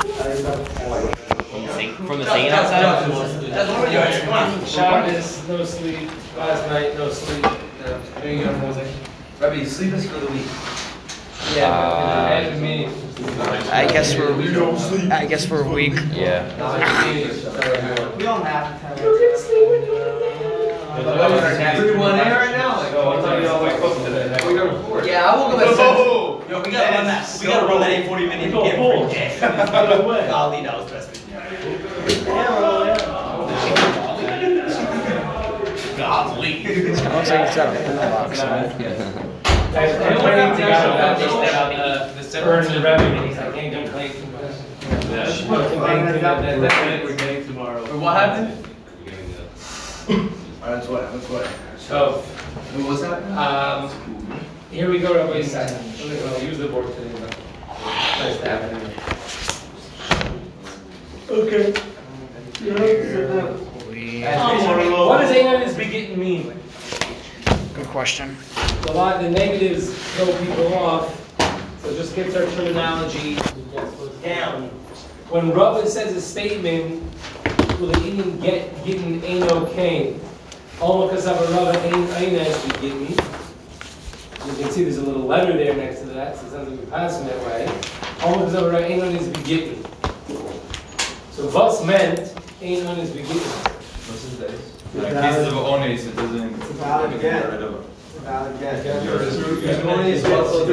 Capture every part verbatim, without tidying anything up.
From the singing outside? Come on. Shabbos, no sleep. Last night, no sleep. There you go, music. Rabbi, you sleep us for the week. Yeah, Uh, and me. I guess we're. I guess we're weak. Yeah. We don't have to. You can sleep when you Everyone there right now? Like, Oh, I thought you all wake up today. we got a report. Yeah, I woke up at Oh, Yo, we gotta run that. We gotta run that eight forty minute game for a day. Golly, that was stressful. Golly. It looks like it's got a pool box. Earn the revenue. He's like, can't complain too much. We're getting tomorrow. What happened? Alright, that's what, that's what. So, What was happening? um, here we go, Rabbi Yisrael. I'll use the board today. but Nice to have it. Okay. We, What does Einon begetting mean? good question. A lot of the negatives throw people off, so just get our terminology down. When Rava says a statement, will the Indian get getting Eino Cain? All because of a Rava Ein Einas begetting. You can see there's a little letter there next to that, so it sounds like we're passing that way. All because of a Rava Einon is begetting. So what's meant Einon is begetting? What's his days? In cases of ones, it doesn't. It's a valid get get. rid of it. It's a valid get. Yours.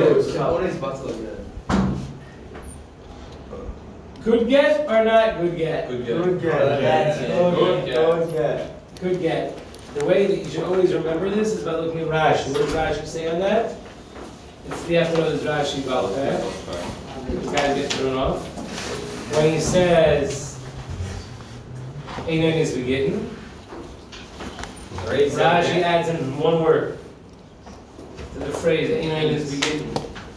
Good get or not good get? Good Good get. get. That's it. Good get. Good get. Good get. The way that you should always remember this is by looking at Rashi. What does Rashi say on that? It's, you have to know this Rashi about, okay? This guy's getting thrown off. When he says, Einon is begetting, Rashi adds in one word to the phrase, Einon is begetting.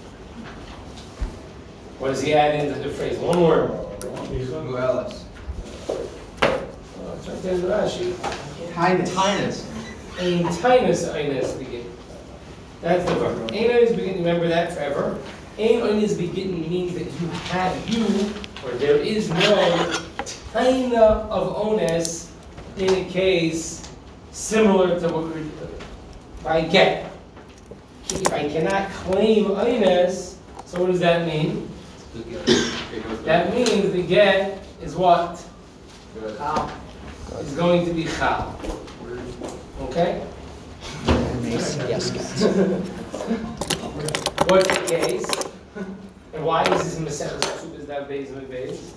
What does he add into the phrase? One word. Who else? Oh, it's right there in Rashi. Highness. Tinus. Ein tinus Einon begetting. That's the verb. Einon is begetting, remember that forever. Einon is begetting means that you have you, or there is no taina of ones in a case similar to what we're by get. If I cannot claim ones, so what does that mean? That means the get is what? Chal. Is going to be chal. Okay? Yes, guys. What's the case? And why is this Maseches is that base of base?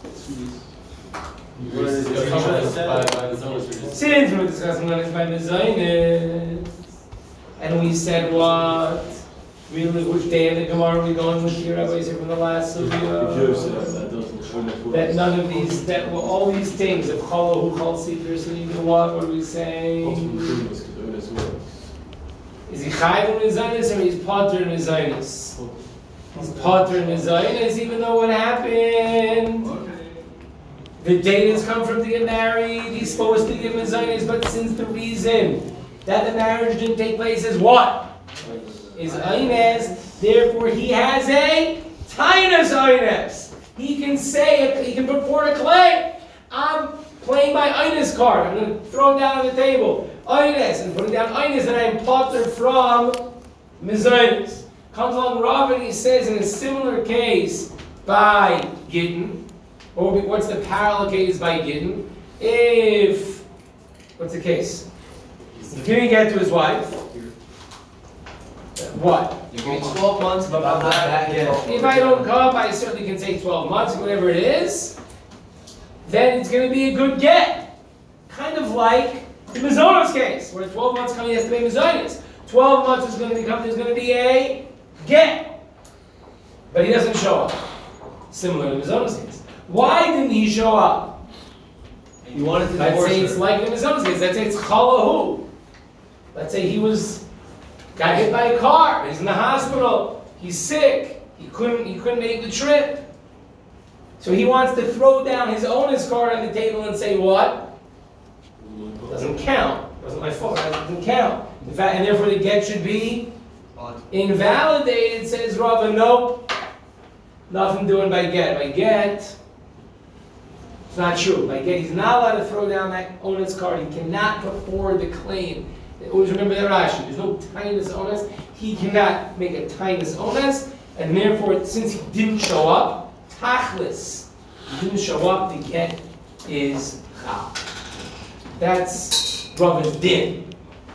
Since we're discussing what is by Mezainis, and we said what? Really, which day of the Gemara are we going with here? I was here from the last sugya. That none of these, that well, all these things of Cholo who called Sefer, so you know what? What are we saying? Is he Chayv in Mezainis or he's Potter in Mezainis? He's Potter in Mezainis, even though what happened? The date has come from to get married, he's supposed to give Mezainis, but since the reason that the marriage didn't take place is what? Is Eines, therefore he has a Tainus Eines. He can say, he can purport a claim. I'm playing my Eines card, I'm going to throw it down on the table. Eines, and put it down Eines, and I am Potter from Mezainis. Comes along Rav and he says in a similar case by Gittin, or what's the parallel case by Gittin? If, what's the case? He's giving get to his wife. What? You get twelve months, but I'm not back yet. If I don't come, I certainly can say twelve months, whatever it is. Then it's going to be a good get. Kind of like the Mizonos case, where twelve months coming, he has to pay Mizonos. twelve months is going to become, there's going to be a get. But he doesn't show up. Similar to Mizonos case. Why didn't he show up? You wanted to Let's divorce say it's her. like the Mizonos case. Let's say it's Chalahu. Let's say he was, got hit by a car. He's in the hospital. He's sick. He couldn't, he couldn't make the trip. So he wants to throw down his owner's card on the table and say what? Doesn't count. Wasn't my fault. It doesn't count. In fact, and therefore the get should be invalidated, says Rava. Nope. Nothing doing by get. By get, It's not true. Like, he's not allowed to throw down that onus card. He cannot put forward the claim. Always remember that Rashi. There's no tinus onus. He cannot make a tinus onus, and therefore, since he didn't show up, tachlis, he didn't show up, the get is chal. That's Rava's din.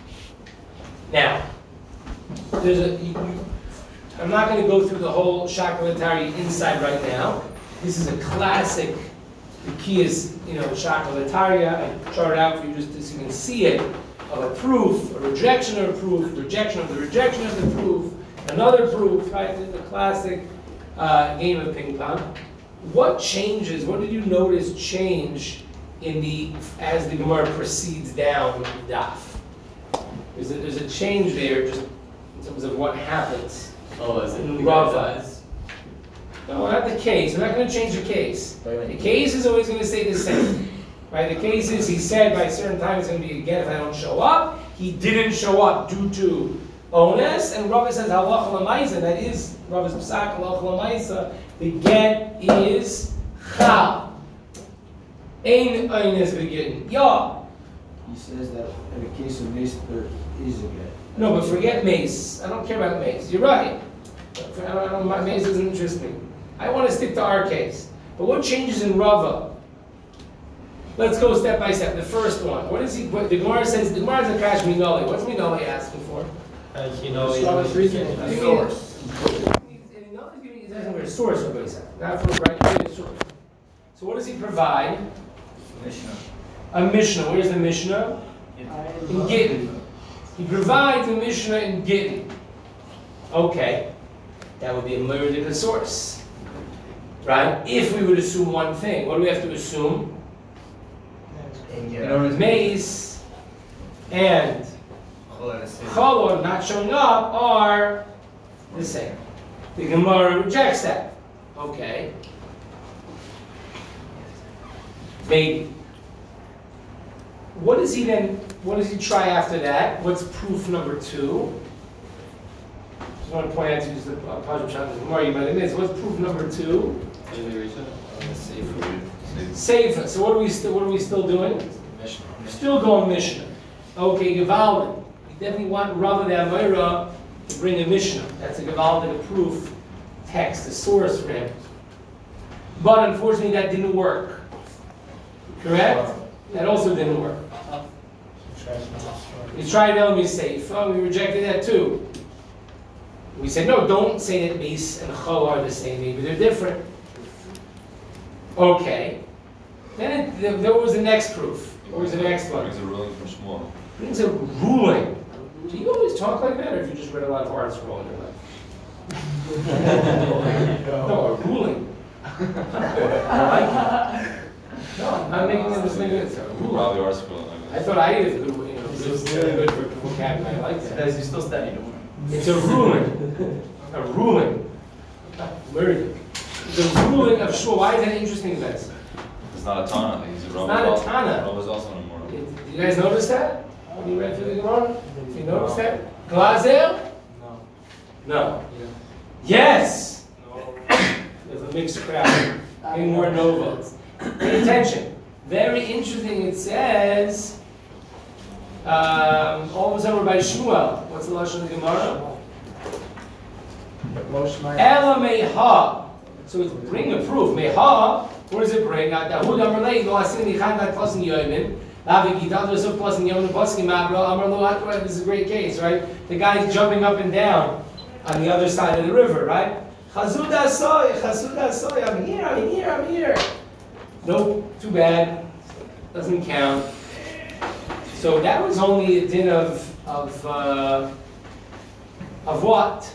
Now, there's a. You, you, I'm not going to go through the whole Shakalatari inside right now. This is a classic. The key is, you know, Shakalataria. I chart it out for you just so you can see it. Of a proof, a rejection of a proof, rejection of the rejection of the proof, another proof, right? The classic uh, game of ping pong. What changes? What did you notice change in the as the Gemara proceeds down the daf? There's a, there's a change there, just in terms of what happens. Oh, is it in the Rava? guys' No, not the case. We're not going to change the case. The case is always going to stay the same. Right, the case is, he said by a certain time it's going to be again if I don't show up. He didn't show up due to onus, and Rava says halacha l'maisa. That is Rava's psak halacha l'maisa. The get is chal. Ein onus begin. Yeah. He says that in the case of mace, there is a get. No, but forget mace. I don't care about mace. You're right. I don't, I don't, my mace doesn't interest me. I want to stick to our case. But what changes in Rava? Let's go step by step. The first one. What is he? What the Gemara says? The Gemara is a kash minoli. What's minoli asking for? As you know, Start with reason. A source. He's asking for a source for Beis Hillel, not for right a source. So what does he provide? Mishnah. A Mishnah. Where's the Mishnah? In Gittin. He provides a Mishnah in Gittin. Okay, that would be a meridic source, right? If we would assume one thing, what do we have to assume? Mace and Cholor not showing up are the same. The Gemara rejects that. Okay. Maybe. What does he then, what does he try after that? What's proof number two? Just want to point out to you just the Pajam Shah, the Gemara, you might have missed. What's proof number two? Sefer. So what are we still, what are we still doing? Still going Mishnah. Okay, Gevaldik. We definitely want Rava the Amira to bring a Mishnah. That's a Gevaldik proof text, a source for him. But unfortunately that didn't work. Correct? That also didn't work. We tried Elmi Sefer, oh, we rejected that too. We said, no, don't say that Mace and Chol are the same, maybe they're different. Okay. Then it, there, there was the next proof. What was the next one? Brings a ruling from Shmuel. Brings a ruling. Do you always talk like that, or have you just read a lot of Art Scroll in your life? No, a ruling. I like it. No, I'm not making it this thing. It's a ruling. Probably our school. I thought I did good, you know, it was really good for vocabulary. I like that. Guys, you still studying? It's a ruling. A ruling. Word. The ruling of Shmuel. Why is that interesting to us? It's not a Tana. He's a Rava. not a Tana. Rava's also an Amora. Did you guys notice that? When you read through the Gemara? Did you notice that? Glazer? No. No. Yes! There's a mixed crowd. Getting more no votes. Pay attention. Very interesting. It says, um, all of a sudden we're by Shmuel. What's the lashon of the Gemara? Ela meha. So it's bring a proof. Meha. What does it bring? Dahud Amar Lei Lo Asin Nichan Vat Pasin Yomin. Lavi Gidal Yosef Pasin Yomin Pasin Mabra Amar Lo Atwa. This is a great case, right? The guy's jumping up and down on the other side of the river, right? Chazuda soy, Chazuda soy. I'm here, I'm here, I'm here. Nope, too bad. Doesn't count. So that was only a din of of uh, of what?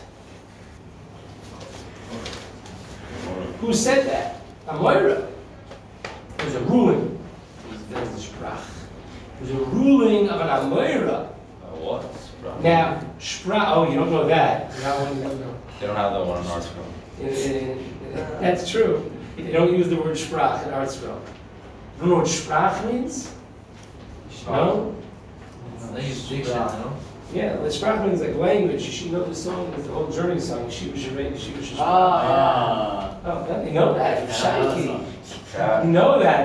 Who said that? A Moira. There's a ruling. There's the sprach. There's a ruling of an Amoira. Uh, what? Sprach. Now, sprach. Oh, you don't know that. That one you don't know. They don't have that one in our school. In- in- in- That's true. They don't use the word sprach in art scroll. You don't know what sprach means? No? They use diction, no? Yeah, the sprach means like language. You should know the song, the old Journey song. She was your she was your Ah, Oh, you know that. You're yeah. shaky. Yeah. You know that.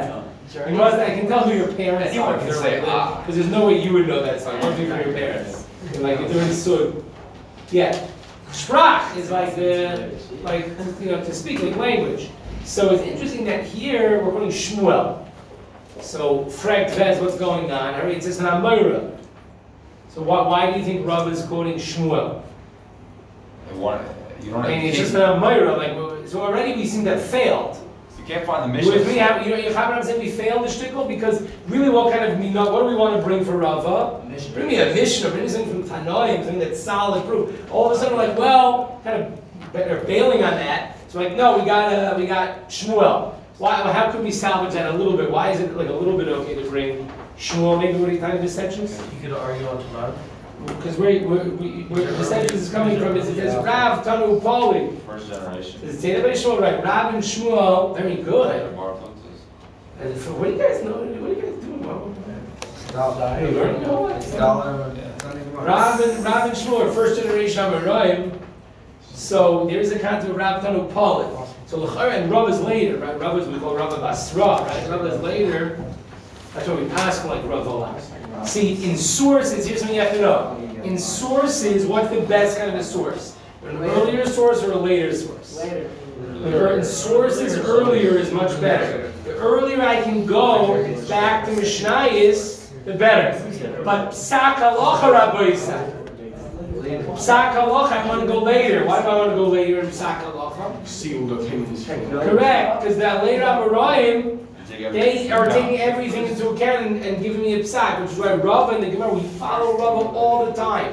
You must, I can tell who your parents Anyone are. can say, ah. Because there's no way you would know that song. It must be from your parents. Like, if they're in Sud. Yeah. Sprach is like the, like, you know, to speak like language. So it's interesting that here we're quoting Shmuel. So, Frank says what's going on. I mean, it's just an Amora. So why, why do you think Rav is quoting Shmuel? They want- You don't I mean, have it's to just an Amora. Like, so already we seem to have failed. You can't find the With me, mission. have, you know, you have what I'm saying? We failed the shtickle because really, what kind of minah? What do we want to bring for Rava? Bring me a mission, or bring me something from Tanoim, something that's solid proof. All of a sudden, we're like, well, kind of they're bailing on that. So like, no, we got uh, we got Shmuel. Why? Well, how could we salvage that a little bit? Why is it like a little bit okay to bring Shmuel? Maybe what are you kind of dissensions? You could argue on tomorrow. Because where where we, where the dissensions is coming from is it says Rav Tanu Poli. First generation. Does it say that by Shmuel? Right, Rav and Shmuel, very good. The Bartlett's is- And for, what do you guys know? What are you guys doing? What- Dollar. You learning or what? Dollar. Rav and, Rav and Shmuel, first generation Amoraim. So there's a kind of Rav Tanu Polit. So L'chara and Rav is later, right? Rav is we call Rav Basra, right? Rav is later. That's why we pass like Rav a lot. See, in sources, here's something you have to know. In sources, what's the best kind of a source? An earlier source or a later source? Later. In sources, earlier is much better. The earlier I can go back to Mishnayis, the better. But Psak Halacha Rabbi Yisrael. Psak Halacha, I want to go later. Why do I want to go later in Psak Halacha? Correct, because that later Amoraim, they are taking everything into account and, and giving me a psak, which is why Rava and the Gemara, we follow Rava all the time.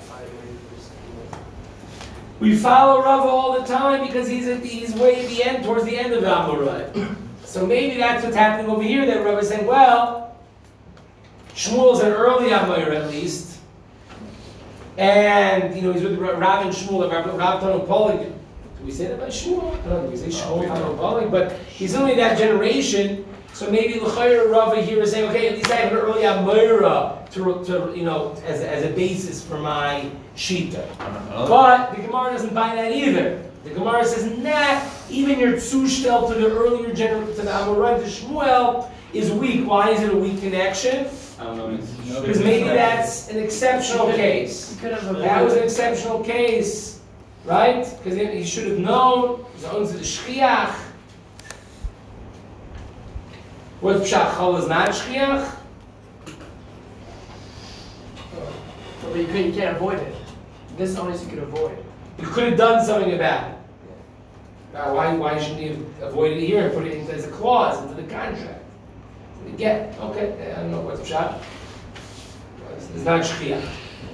We follow Rava all the time because he's at the, he's way at the end, towards the end of the Amorai. So maybe that's what's happening over here, that Rava is saying, well, Shmuel's an early Amorai at least, and you know he's with Rav and Shmuel, Rav Rav Tanu Polig. Do we say that by Shmuel? I don't know, do we say Shmuel Tanu Polig? But he's only that generation. So maybe L'chayr Rava here is saying, okay, at least I have an early Amora to, to you know, as, as a basis for my Shita. But the Gemara doesn't buy that either. The Gemara says, nah, even your Tzushtel to the earlier generation, to the Amorai, to Shmuel, is weak. Why is it a weak connection? Because maybe that's an exceptional case. That was an exceptional case, right? Because he should have known, he owns the Shchiach. What Pshat Chol is not Shchiach? But you, could, you can't avoid it. This is only you could avoid. You could have done something about it. Now, why, why shouldn't you have avoided it here and put it in as a clause into the contract? Get, okay, I don't know what's Pshat. It's not Shchiach.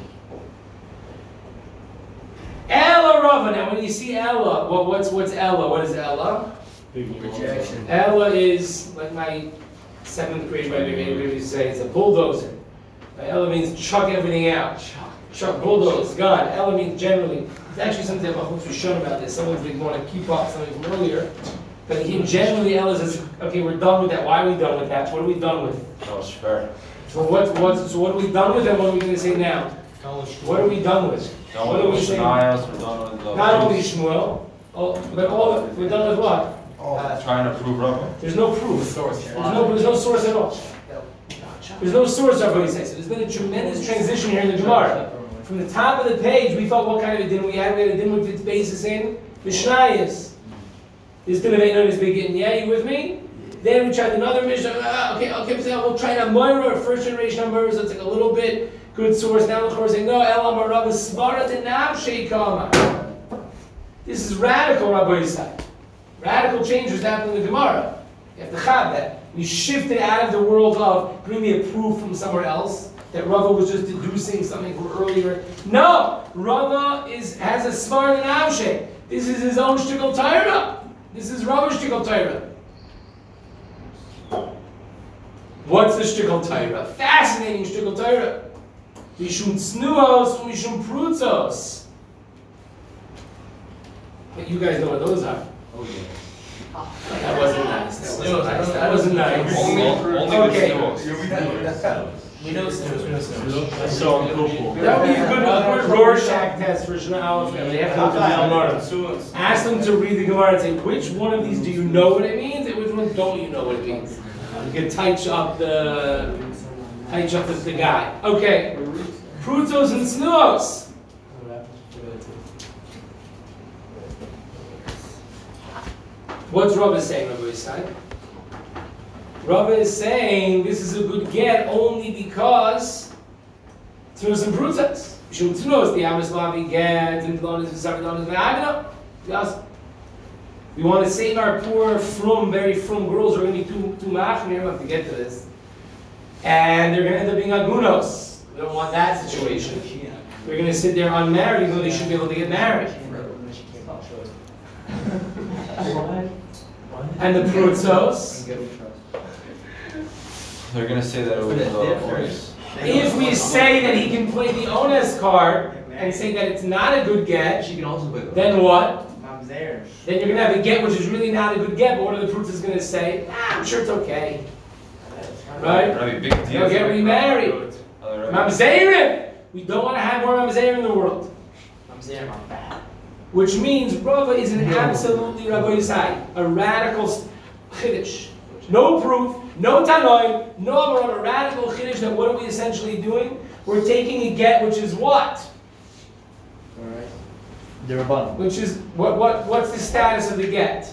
Ella Rava. Now, when you see Ella, well, what's what's Ella? What is Ella? Rejection. Ella is like my seventh grade, maybe maybe we say it's a bulldozer. Ella means chuck everything out. Chuck bulldoze, gun. Ella means generally. It's actually something that Mahmoud was shown about this. Someone's been want to keep up something from earlier. But he, generally, Ella says, okay, we're done with that. Why are we done with that? What are we done with? That was fair. So what, what, so what are we done with and what are we going to say now? What are we done with? Done What are with we the saying? Shanias, we're done with the. Not only Shmuel, oh, but all, we're done with what? Trying to prove Rava. There's no proof. There's no, there's no source at all. There's no source of what he says. So there's been a tremendous transition here in the Gemara. From the top of the page, we thought, what kind of a din we had? We had a din with its basis in Mishnayos. This din of ain't known as begin. Yeah, you with me? Then we tried another Mishnah. Ah, okay, okay, so we'll try an Amora, a first generation Amora, so it's like a little bit good source. Now the Chorus saying, no, El Amora, Svarat and Nav Sheikama. This is radical, Rabbi Yisai. Radical changes happen in the Gemara. You have to have that. You shift it out of the world of bring me a proof from somewhere else that Rava was just deducing something from earlier. No, Rava is has a smart and avshe. This is his own shtickle Torah. This is Rava's shtickle Torah. What's the shtickle Torah? Fascinating shtickle Torah. Mishum tznuos, mishum prutzos. But you guys know what those are. Oh yeah. That wasn't nice. That wasn't nice. That wasn't nice. Only, only Okay. We know snooze, we know snooze. So cool. That would be a good, a good Rorschach test for Shana Aleph. They have to look at the Gemara. Ask them to read the Gemara and say, which one of these do you know what it means, and which one don't you know what it means? You can tighten up the, tighten up the, the guy. Okay, prutos and snuos. What's Rabbi saying, Rabbi Yisai? Rabbi is saying this is a good get only because tnuos and prutos. Mishum tnuos, the Amislavi get, and Tlonis, and Savidonis, and Agno. Yes. We want to save our poor, from, very from girls who are going to be too, too mach, we don't have to get to this. And they're going to end up being agunos. We don't want that situation. We're going to sit there unmarried, even though they should be able to get married. And the prutzos, They're gonna say that over the voice. if we say that he can play the onus card and say that it's not a good get, She can also put. then what? I'm there. Then you're going to have a get which is really not a good get, but what are the prutzos going to say? Ah, I'm sure it's okay. Right? That'd be a big deal. They'll get remarried. Oh, right. Mamzerim! We don't want to have more mamzerim in the world. I'm there, I'm bad. Which means Rava is an absolutely Rabbi Yisai, a radical chiddush. No proof, no tanoi, no Amoram, a radical chiddush that what are we essentially doing? We're taking a get which is what? Alright. The Rabbanon. Which is, what, what, what's the status of the get?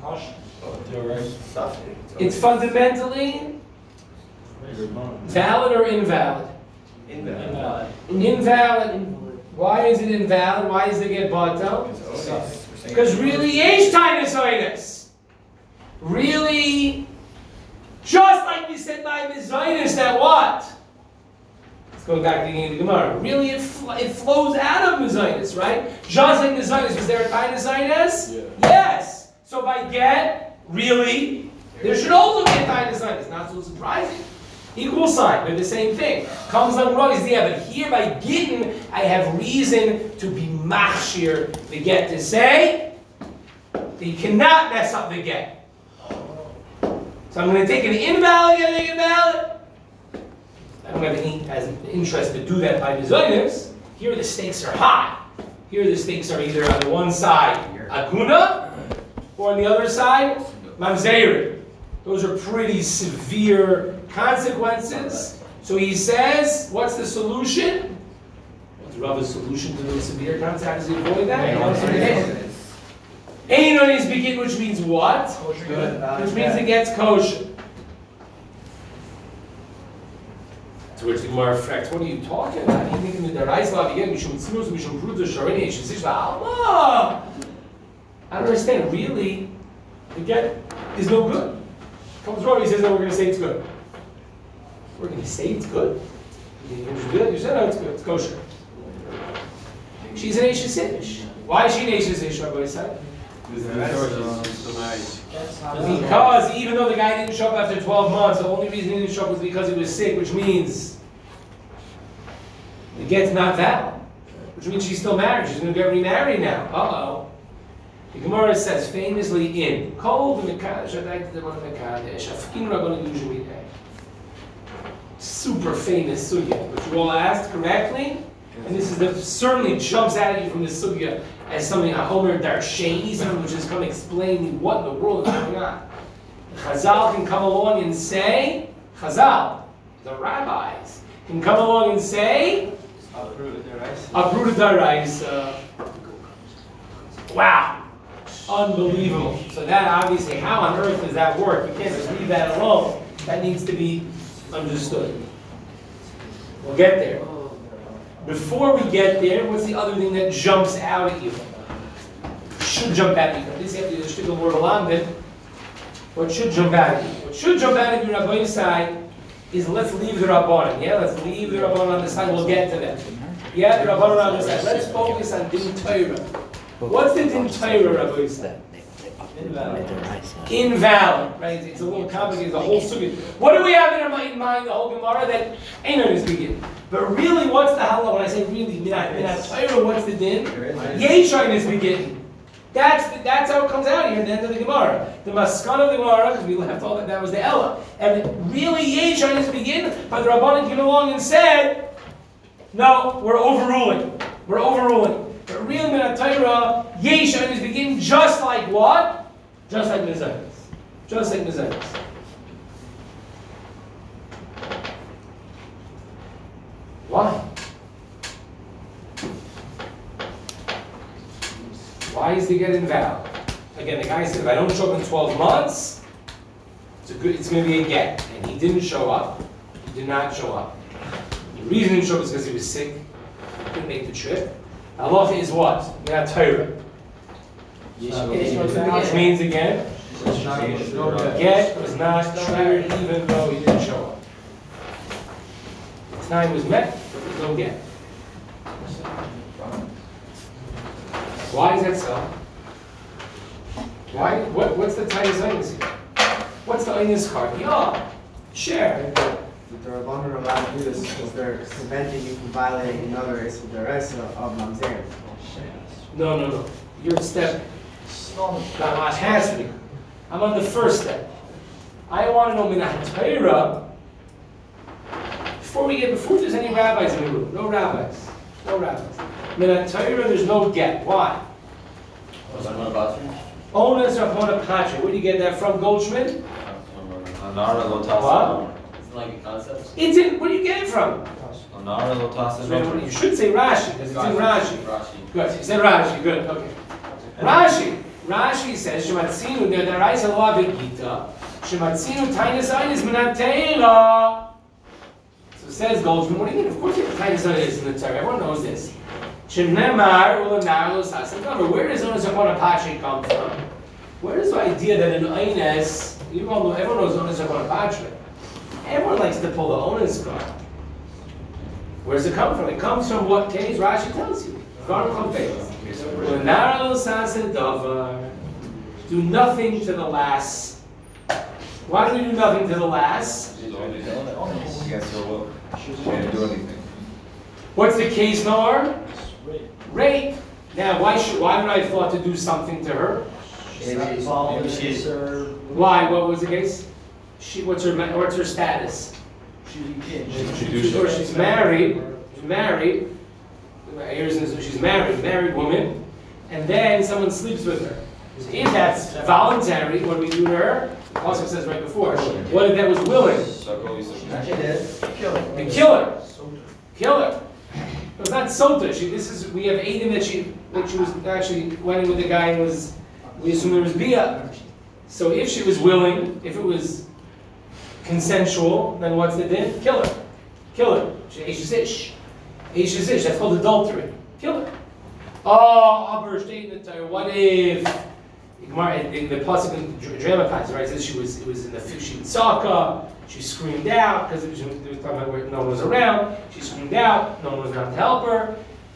It's fundamentally valid or invalid? Invalid. Invalid. Why is it invalid? Why is the get batel? Because really, yesh tainus. Really, just like we said by Mizaitis, that what? Let's go back to the beginning of the Gemara. Really, it, fl it flows out of Mizaitis, right? Just like Mizaitis. Was there a tainus? Yeah. Yes. So by get, really, there should also be a tainus. Not so surprising. Equal sign, they're the same thing. Comes like Rav, yeah, but here by Gittin, I have reason to be machshir the get to say that you cannot mess up the get. So I'm going to take an invalid and make it valid. I don't have any as an interest to do that by designers. Here the stakes are high. Here the stakes are either on the one side aguna, or on the other side mamzerim. Those are pretty severe consequences. So he says, what's the solution? What's Rava's solution to those severe consequences? How does he avoid that? Ein on his begin, which means what? Which means it gets kosher. To which the Gemara reflects, what are you talking about? You think the rice love again, we should snooze, we should prove the sharini, you should say, I don't understand. Really, the get is no good. Comes Rav, he says that we're going to say it's good. We're going to say it's good. You good? You said no, it's good. It's kosher. She's an Eishes Ish. Why is she an Eishes Ish, Rabbi Yisai? Because even though the guy didn't show up after twelve months, the only reason he didn't show up was because he was sick, which means the get's not valid. Which means she's still married. She's going to get remarried now. Uh-oh. The Gemara says famously in Kol v'Mekadesh Adai T'Demon Mekadesh Afkin Rabbanon Yujumi. Super famous sugya, which you all asked correctly, and this is the certainly jumps out at you from this sugya as something a Homer Darshani, something which is come explaining what in the world is going on. Chazal can come along and say, Chazal, the rabbis can come along and say, Abruda Daraisa. Wow. Unbelievable. So that obviously, how on earth does that work? You can't just leave that alone. That needs to be understood. We'll get there. Before we get there, what's the other thing that jumps out at you? Should jump out at you. At least you have to understand the word along it. What should jump out at you? What should jump out at you, Rabbi Yisai, is let's leave the Rabbanon. Yeah, let's leave the Rabbanon on the side. We'll get to them. Yeah, the Rabbanon on the side. Let's focus on Din Torah. What's the Din Torah, Rabbi Yisai? Invalid. Invalid, right? It's a little complicated, the whole sugya. What do we have in our mind, the whole Gemara, that ain't on his begin? But really, what's the halal? When I say really, minat, minat Torah, what's the din? Yeshai in his begin. That's the, that's how it comes out here at the end of the Gemara. The maskan of the Gemara, because we left all that, that was the Ella. And really, Yeshai in his begin, but the Rabbanan came along and said, no, we're overruling. We're overruling. But really, minat Torah, Yeshai in his begin, just like what? Just like Mizaitis. Just like Mizaitis. Why is the get invalid? Again, the guy said, if I don't show up in twelve months, it's a good, it's going to be a get. And he didn't show up. He did not show up. The reason he didn't show up is because he was sick. He couldn't make the trip. Halacha is what? Not Torah. Which means again, the get was not triggered even though he didn't show up. The time was met, but there's no get. Why is that so? Why? What, what's the tightest eines here? What's the eines card? Yeah, share. The Rabbanan are allowed to do this because they're preventing you from violating another Issa D'Oraisa of Mamzer. No, no, no. You're at step. Not has to be. I'm on the first step. I want to know Minat Torah. Before we get, before there's any rabbis in the room, no rabbis, no rabbis. Minat Torah, there's no get. Why? Onus Rahmana Patra. Where do you get that from, Goldschmidt? Anara lo What? tasa. It's like a concept. It's in. Where do you get it from? Anara lo tasa. You should say Rashi because it's in Rashi. Rashi. Good. You said Rashi. Good. Okay. Rashi. Rashi says Shematzinu the Daraisa Lo Avigita. Shematzinu Tainus Einis Minateira. So says Goldschmidt. What do you mean? Of course, Tainus Einis in the Torah. Everyone knows this. Shemnemar Ulamar Lo Sasakava. Where does Onus Upon Apache come from? Where does the idea that an Einis? You all know. Everyone knows Onus Upon Apache. Everyone likes to pull the Onus card. Where does it come from? It comes from what case? Rashi tells you. Do nothing to the last. Why do we do nothing to the last? What's the case, Noah? Rape. Now, why should? Why would I have thought to do something to her? Maybe she's Why? What was the case? She. What's her? What's her status? she's Or she's married. She's married. She's married, married woman, and then someone sleeps with her. If that's voluntary, what do we do to her? Also says right before. What if that was willing? The killer. Killer. It's not sota. She. This is. We have Aiden that she. That she was actually went with the guy and was. We assume there was bia. So if she was willing, if it was consensual, then what's the din? Kill her. Kill her. She's ish. Ish. That's called adultery. Kill her. Oh, aber steht in the Torah. What if the the pasuk dramatize, right? Says she was. It was in the she tzaka. She screamed out because it was, it was talking about where no one was around. She screamed out. No one was around to help her.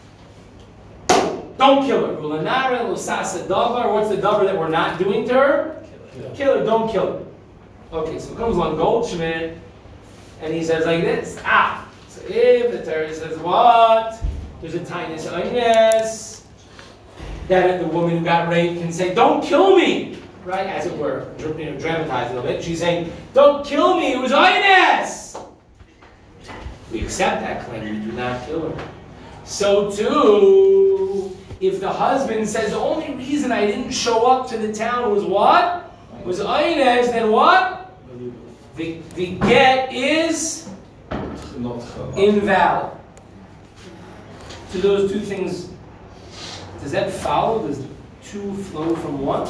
Don't kill her. Ulanara lusasa davar. What's the davar that we're not doing to her? Kill her. Don't kill her. Okay, so comes along Goldschmidt, and he says like this. Ah. So if the Torah says what? There's a tinus eines that the woman who got raped can say, "Don't kill me," right? As it were, you know, dramatizing a little bit. She's saying, "Don't kill me. It was eines." We accept that claim. We do not kill her. So too, if the husband says the only reason I didn't show up to the town was what? Was eines, then what? The the get is invalid. So those two things, does that follow? Does two flow from one?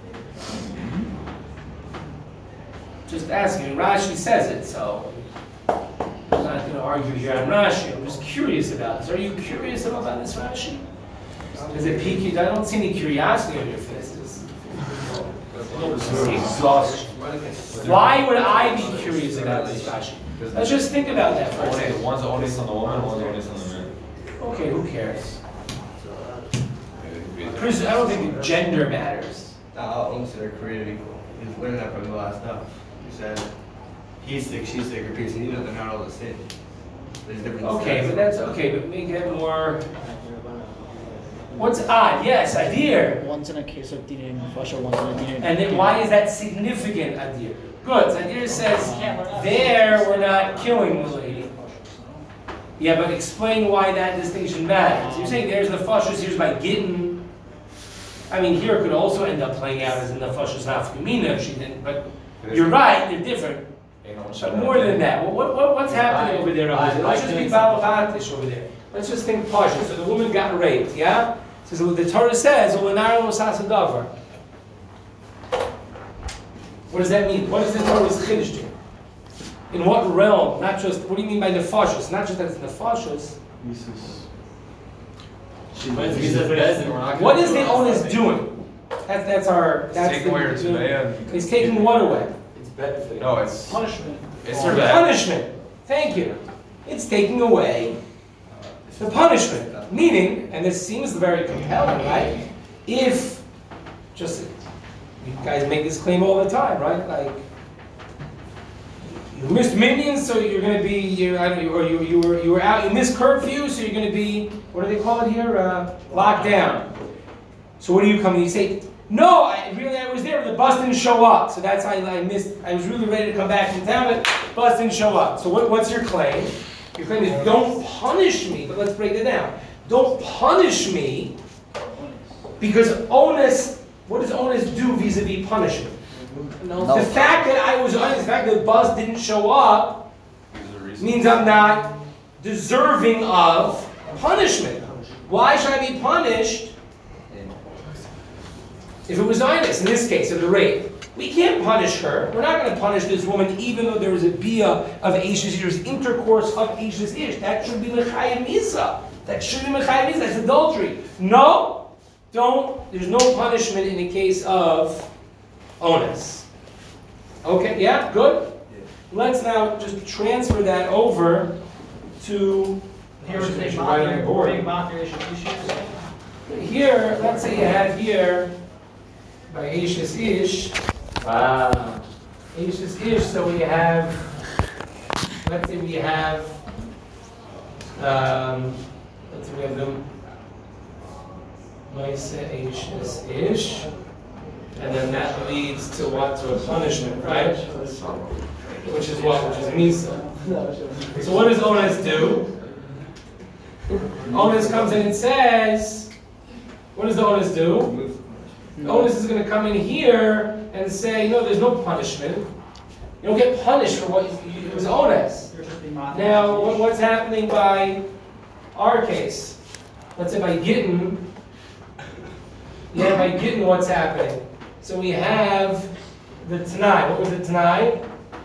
Just asking. Rashi says it, so I'm not going to argue here on Rashi. I'm just curious about this. Are you curious about this, Rashi? Does it pique you? I don't see any curiosity on your faces. Exhaustion. Why would I be curious about this, Rashi? Let's just think about that for a second. One's onus on the woman, one's onus on the man. Okay, who cares? I don't think gender matters. all almost are created equal. He's learning that from the last stuff. He said he's sick, she's sick, or piece, and he doesn't know all the sin. There's different Okay, steps. but that's okay, but make it more. What's odd? Yes, Adir. One's in a case of Dinin Fasha, one's in a Dinin. And then why is that significant, Adir? Good. So Adir says there we're not killing the lady. Yeah, but explain why that distinction matters. So you're saying there's the Fashus, here's by Gittin. I mean, here it could also end up playing out as in the Fashus Nafkamina if she didn't, but you're right, they're different. But more than that, well, what, what, what's happening over there? Over there? Let's just be Balabatish over there. Let's just think Pasha. So the woman got raped, yeah? So the Torah says, "Ulenar mosas hadavar." What does that mean? What is the Torah's chiddush to? In what realm? Not just, what do you mean by nefashos? Not just that it's nefashos. What is the onus doing? That's, that's our, that's Taking away her the, tzmeya. he's taking what away? It's better for you. No, it's, Punishment. it's her bad. Punishment. Thank you. It's taking away the punishment. Meaning, and this seems very compelling, right? If, just, you guys make this claim all the time, right? Like, you missed minions, so you're going to be, you, I don't know, or you, you, were, you were out, you missed curfew, so you're going to be, what do they call it here? Uh, locked down. So what do you come and you say, no, I really, I was there, but the bus didn't show up. So that's how I missed, I was really ready to come back in town, but bus didn't show up. So what, what's your claim? Your claim is, don't punish me, but let's break it down. Don't punish me, because onus, what does onus do vis-a-vis punishment? No. The fact that I was honest, the fact that the bus didn't show up means I'm not deserving of punishment. Why should I be punished if it was honest, in this case, of the rape? We can't punish her. We're not going to punish this woman even though there was a bia of Eishes Ish, there's intercourse of Eishes Ish. That should be L'chayim Isa. That should be L'chayim Isa. That's adultery. No, don't. There's no punishment in the case of onus. Okay, yeah, good. Let's now just transfer that over to Here is Should the write on the board. big mockeration issues. Here, let's say you have here by Eishes Ish. Wow. Eishes Ish, so we have, let's say we have, um, let's say we have them. Maisa Eishes Ish. And then that leads to what? To a punishment, right? Which is what? Which is Misa. So what does onus do? Onus comes in and says, what does the onus do? The onus is going to come in here and say, no, there's no punishment. You don't get punished for what you, it was onus. Now, what, what's happening by our case? Let's say by Gittin, yeah, by Gittin, what's happening? So we have the Tanai. What was the Tanai?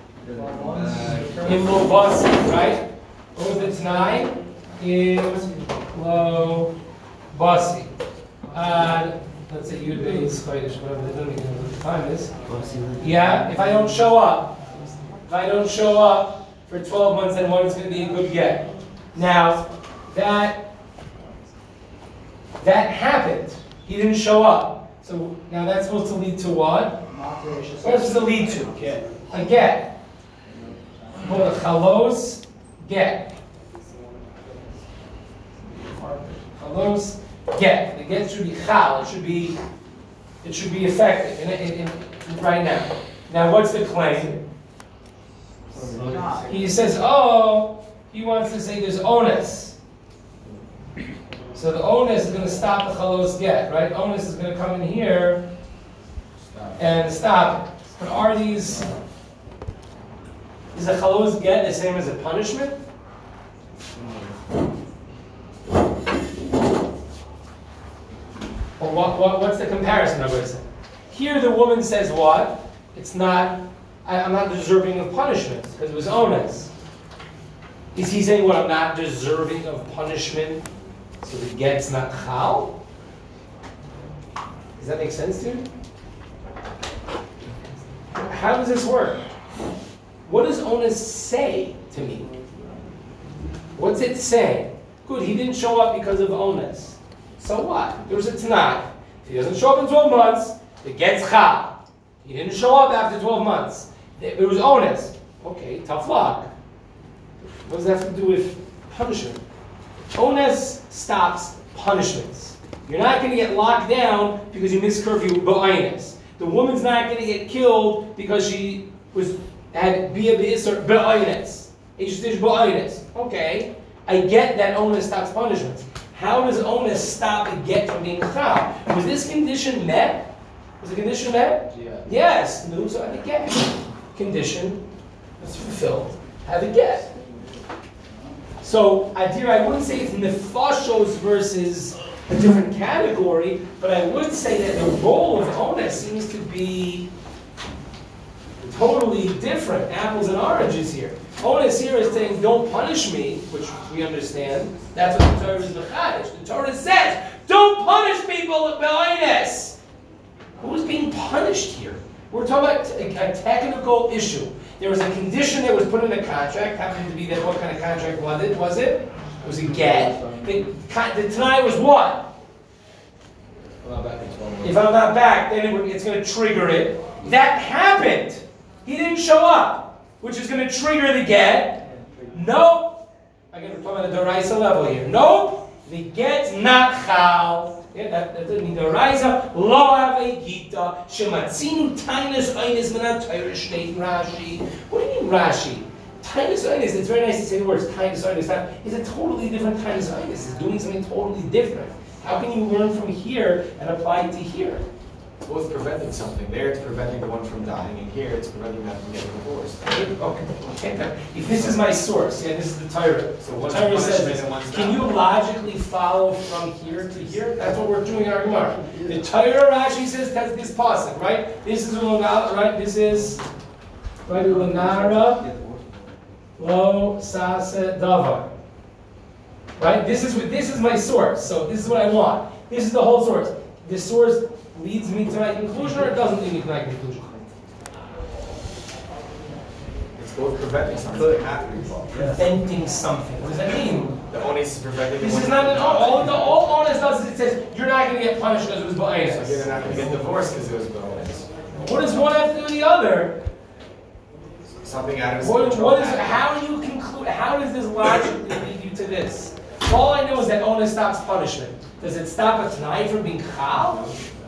In Lo Basi, right? What was the Tanai? In Lo Basi. Uh, let's say Yud Beis Kodesh, whatever the name of the time is. Yeah, if I don't show up, if I don't show up for twelve months, then one is going to be a good get. Now, that that happened. He didn't show up. So now that's supposed to lead to what? What's supposed to lead to? Get. A get. Well, a chalos, get. Chalos, get. The get should be chal. It should be. It should be effective in, in, in, right now. Now, what's the claim? He says, oh, he wants to say there's onus. So the onus is going to stop the chalos get, right? Onus is going to come in here and stop it. But are these, is a chalos get the same as a punishment? Or what, what, what's the comparison I'm going to say? Here the woman says what? It's not, I, I'm not deserving of punishment because it was onus. Is he saying what? I'm not deserving of punishment? So the get's not chal? Does that make sense to you? How does this work? What does onus say to me? What's it saying? Good, he didn't show up because of onus. So what? There was a tanai. If he doesn't show up in twelve months, the get's chal. He didn't show up after twelve months. It was onus. Okay, tough luck. What does that have to do with punishment? Onus stops punishments. You're not going to get locked down because you missed curfew ba'aynes. The woman's not going to get killed because she was had bia b'isr ba'aynes. Ishtish ba'aynes. Okay, I get that onus stops punishments. How does onus stop a get from being chal? Was this condition met? Was the condition met? Yeah. Yes. No, so I have a get. Condition is fulfilled. Have a get. So, Adir, I wouldn't say it's nefashos versus a different category, but I would say that the role of onus seems to be totally different, apples and oranges here. Onus here is saying, don't punish me, which we understand. That's what the Torah is mechadish. The Torah says, don't punish people with onus. Who's being punished here? We're talking about a, a technical issue. There was a condition that was put in the contract. Happened to be that what kind of contract was it? Was it? It was a get. The, the tonight was what? If I'm not back, then it, it's going to trigger it. That happened. He didn't show up, which is going to trigger the get. Nope. Again, we're talking about the Doraisa level here. Nope. The get's not chal. Yeah, that, that doesn't mean Doraisa. Lo ave gita. Shematzinu tainus einis minat Torah shteit Rashi. What do you mean Rashi? Tainus einis. It's very nice to say the words tainus einis. It's a totally different tainus einis. It's doing something totally different. How can you learn from here and apply it to here? Both preventing something. There it's preventing the one from dying, and here it's preventing them from getting divorced. Okay, okay. If this is my source, yeah, this is the Torah. So The one's Torah punishment says this. and one's Can not. you logically follow from here to here? That's what we're doing in our Gemara. The Torah Rashi says that's this pasuk, right? This is Ulana, right? This is right Ulanara Lo Sase Davar. Right? This is what this is my source. So this is what I want. This is the whole source. This source leads me to my conclusion, or it doesn't lead me to my conclusion? It's both preventing something happening. Preventing something. What does that mean? The onus is preventing the This one is not from an all. dying. All the all honest does is it says you're not going to get punished because it was So bias. they're not going to get divorced because it was bonus. What does one have to do with the other? Something out of his What, control what is? happened. How do you conclude? How does this logically lead you to this? All I know is that onus stops punishment. Does it stop a tonight from being chal?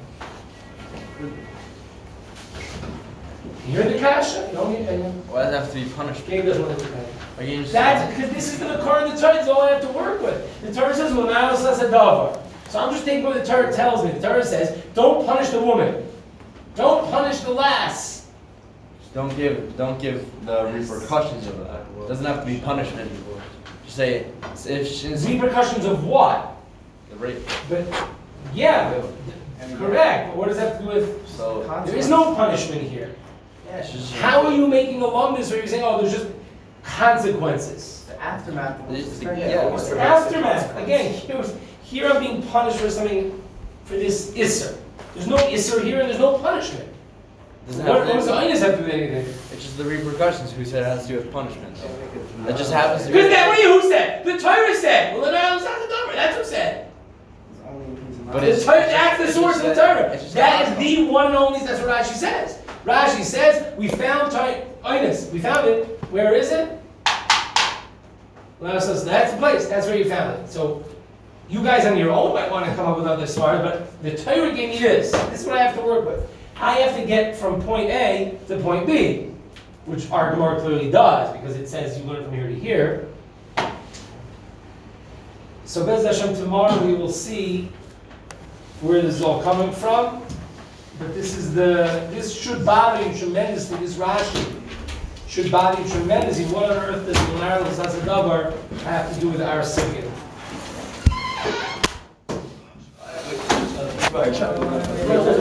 You're the kasha. You don't need any. Why does it have to be punishment? Gabe doesn't want to do that. Are you just That's because this is the Makar of the Torah. That's all I have to work with. The Torah says, "Well, now says a davar." So I'm just taking what the Torah tells me. The Torah says, "Don't punish the woman. Don't punish the lass." don't give don't give the repercussions of that. It doesn't have to be punishment. Just say if she's Repercussions of what? the rape. But yeah, but, correct. But what does that have to do with? So There is no punishment here. it's just How are you making a lumbus where you're saying, "Oh, there's just consequences"? The aftermath. of It's- the- yeah, What's it's the prevents the aftermath? consequence. Again, Again, here, here I'm being punished for something, for this isser. There's no isser here and there's no punishment. doesn't What, have what does to, Einus have to do with anything? it's just the repercussions. Who said it has to do with punishment? It just happens to be. Because that, what do you, who said? The Torah said. Well, then I was not the Torah. That's who said. It's only if he's not- But The it's- Torah, that's the it's source of just the that- Torah. it's just That that- is the one and only, that's what Rashi says. Rashi says, we found Einus. We found it. Where is it? Well, says that's the place. That's where you found it. So, you guys on your own might want to come up with other stars, but the Torah gave me this. This is what I have to work with. I have to get from point A to point B, which our Gemara clearly does, because it says you learn from here to here. So Bez Hashem, tomorrow we will see where this is all coming from. But this is the, this should bother you tremendously, this Rashi should bother you tremendously. What on earth does Leonardo Sasadabar have to do with our singing?